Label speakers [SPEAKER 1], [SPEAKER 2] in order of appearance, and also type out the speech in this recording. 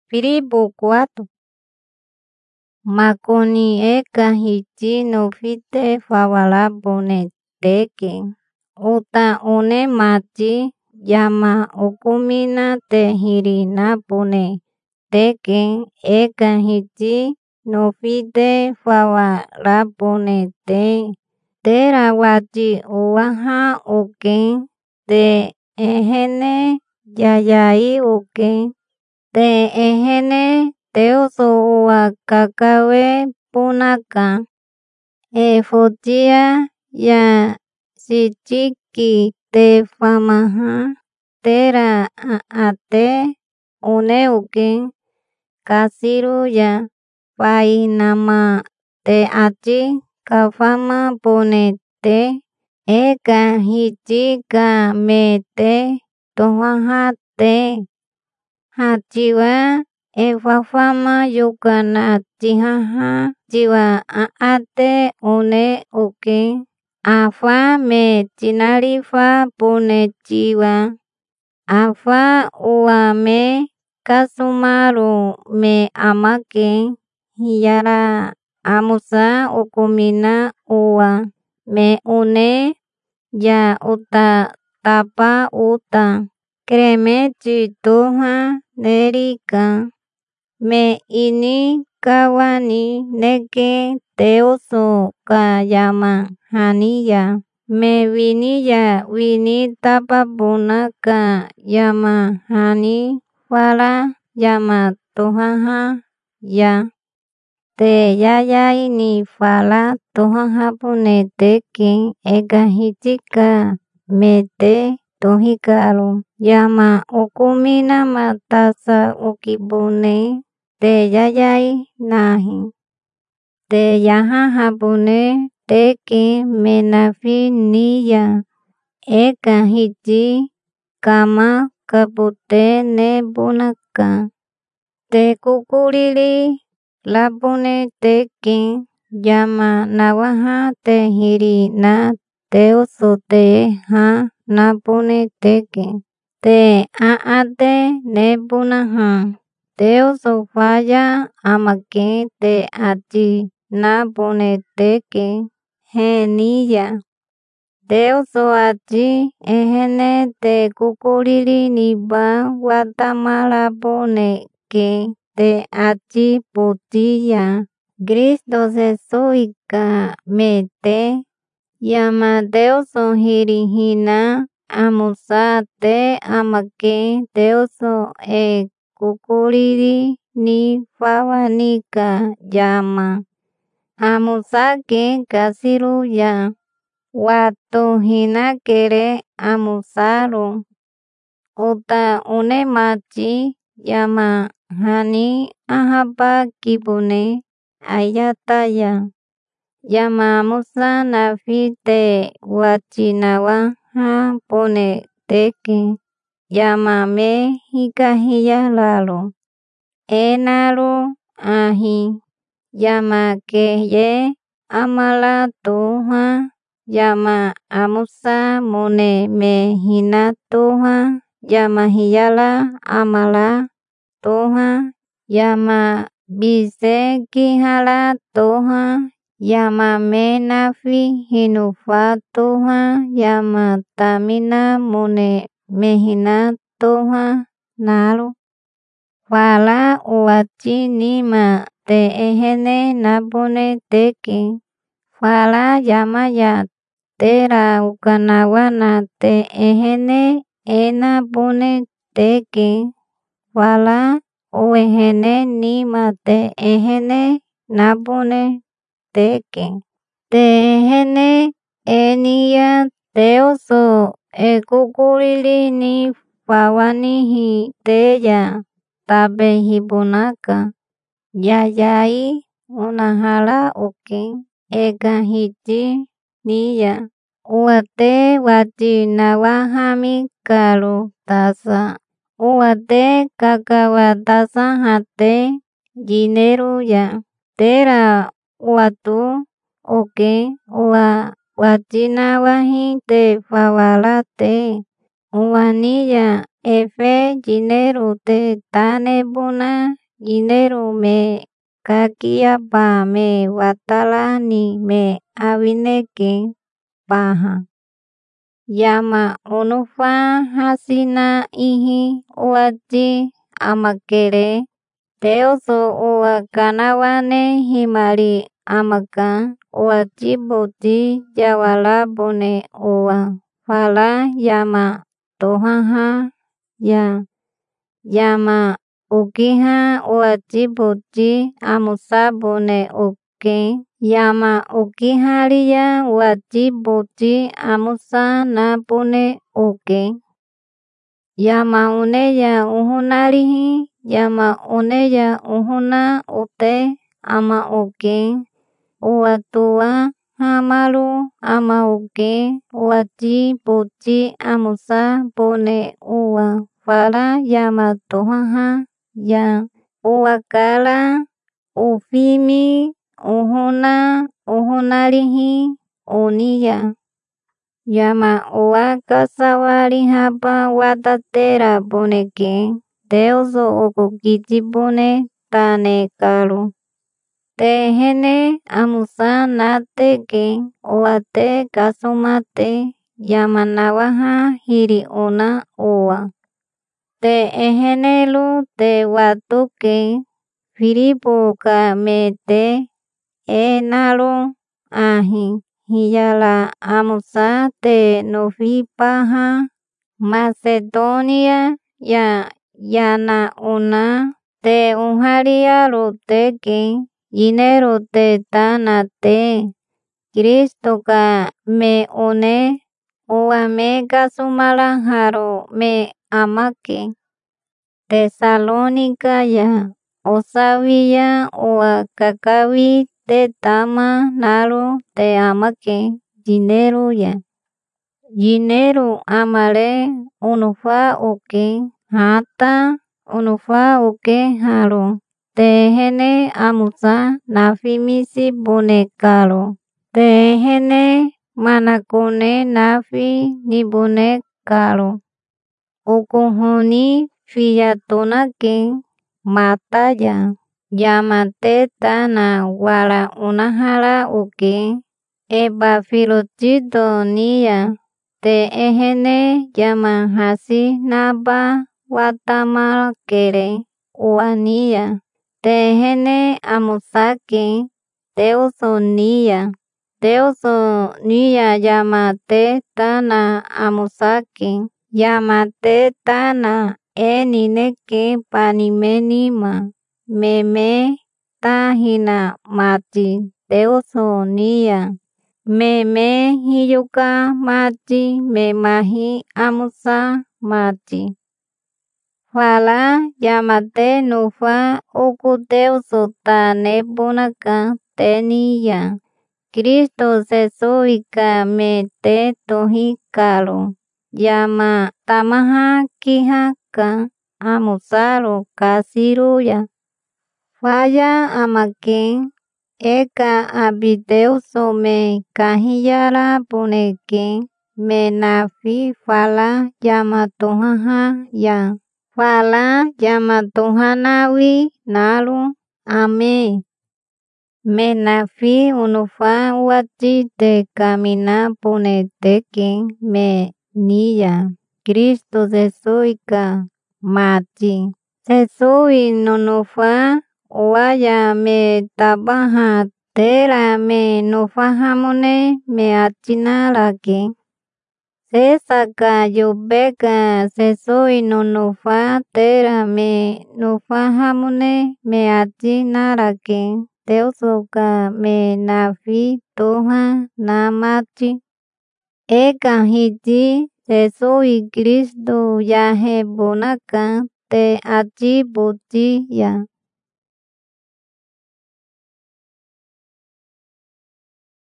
[SPEAKER 1] Filipo 4. Makoni eka hiji novite favalabone teken uta une machi llama ukumina te hirinapone teken eka hiji novite favalabone tera wachi uaja uken te ejene yayai uken te ejene teuso ua kakawe punaka fotia ya sichiki te famaja tera ate une uken kasiru ya painama te achi kafama pone te eka hiji ka me te tojaja te jachiwa fafama yukana chijaja chiwa ate une uken afa me chinalifa pone chiwa afa ua me kasumaru me amaken jiyara amusa ukumina ua me une ya uta tapa uta kremechi toja nerika me ini kawani neke teuso ka llama janiya me winiya wini tapa punaka llama jani fala llama tojaja ya te yayai ni fala tojaja pone teken eka hiji ka me te tojikaru llama ukumina matasa ukipone te yayai naji te yajaja pone teken menafi niya eka hiji kama kapute ne punaka te kukuriri lapone teken llama nawaja te jirina teuso te ja napone teken te ate nepunaja teuso faya amaken te achi napone teken jeniya teuso achi ejene te kukuriri nipa watamalapone ke te achi potiya Cristo Jesús ka me te llama teuso jirijina amusa te amaken teuso kukuriri ni fawanika llama amusa ken kasiru ya watojinakere amusaru uta une machi llama jani ajapa kipone ayataya llama amusa nafi te wachinawaja pone teken llama me jikajiya laru enaru aji llama keye amala toja llama amusa mone me jina toja llama jiyala amala toja llama bise kijala toja llama me nafi jinufa toja llama tamina mone me jina toja naru fala uachi nima te ejene napone teken fala llama ya tera ukanawana te ejene ena pone teken fala ejene nima te ejene napone teken te ejene eniya teuso kukuriri ni fawaniji teya tabe jipunaka yayai unajala uken eka hiji niya ua te wachinawajami karu tasa ua te kakawa tasa jate yineru ya tera watu uken ua wachinawaji te fawala te ua niya efe dinheiro te tane buna dinheiro me kakiapa me watalani me awineke paha. Yama unufa hasina ihi uati amakere Deus ua kanawane himari amaka ua tiboti jawalabune ua fala yama tohaha ya yama ukiha ua tiboti amusabune uke yama ukiharia ua tiboti amusa napune uke yama uneya uhunarihi yama uneya uhuna ute ama uke ua tua hamalu ama uke ua tiboti amusa bune ua fala yama tohaha ya ua kala ufimi uhunarihi unia yama ua kasawari hapa watatera buneke Deus uku kiti bune tane kalu tehene amusa nateke ua te kasumate yama nawaha hiri una ua te ehenelu te watuke Filipu ka me te enalu ahi hiyala amusa te nufipaha Macedonia ya yana una te uharialu teke dinheiro te tana te Cristo ka me une ua me kasumala haru me amake Tesalonika ya usawi ya ua kakawi te tama nalu te amake dinheiro ya dinheiro amale unufa uke hata unufa uke halu tehene amusa nafimisi bune kalu tehene manakune nafi nibune kalu ukuhuni fiyatonake mataya yama te tana wala unahala uke Epafrodito nia te ehene yama hasi naba watamakere ua nia tehene amusake Deus nia yama te tana amusake yama te tana enineke panimenima meme tahina mati Deus nia meme hiyuka mati me mahi amusa mati fala yama te nufa uku Deus tane bunaka tenia Cristo Jesus ka me te tohi kalu yama tamaha kihaka amusaru kasiruya faya amake eka abi Deus me kahiyala buneke me nafi fala yama tohaha ya fala yama tohanawi nalu ame me nafi unufa wati te kamina bune teke me nia Cristo Jesus ka mati Jesus nunufa waya me tabaha tera me nufahamune me atinalake Sesaka yubeka Jesus nunufa tera me nufahamune me atinalake Deus ka me nafi toha namati eka hiti Jesus Cristo yahe bunaka te ati buti ya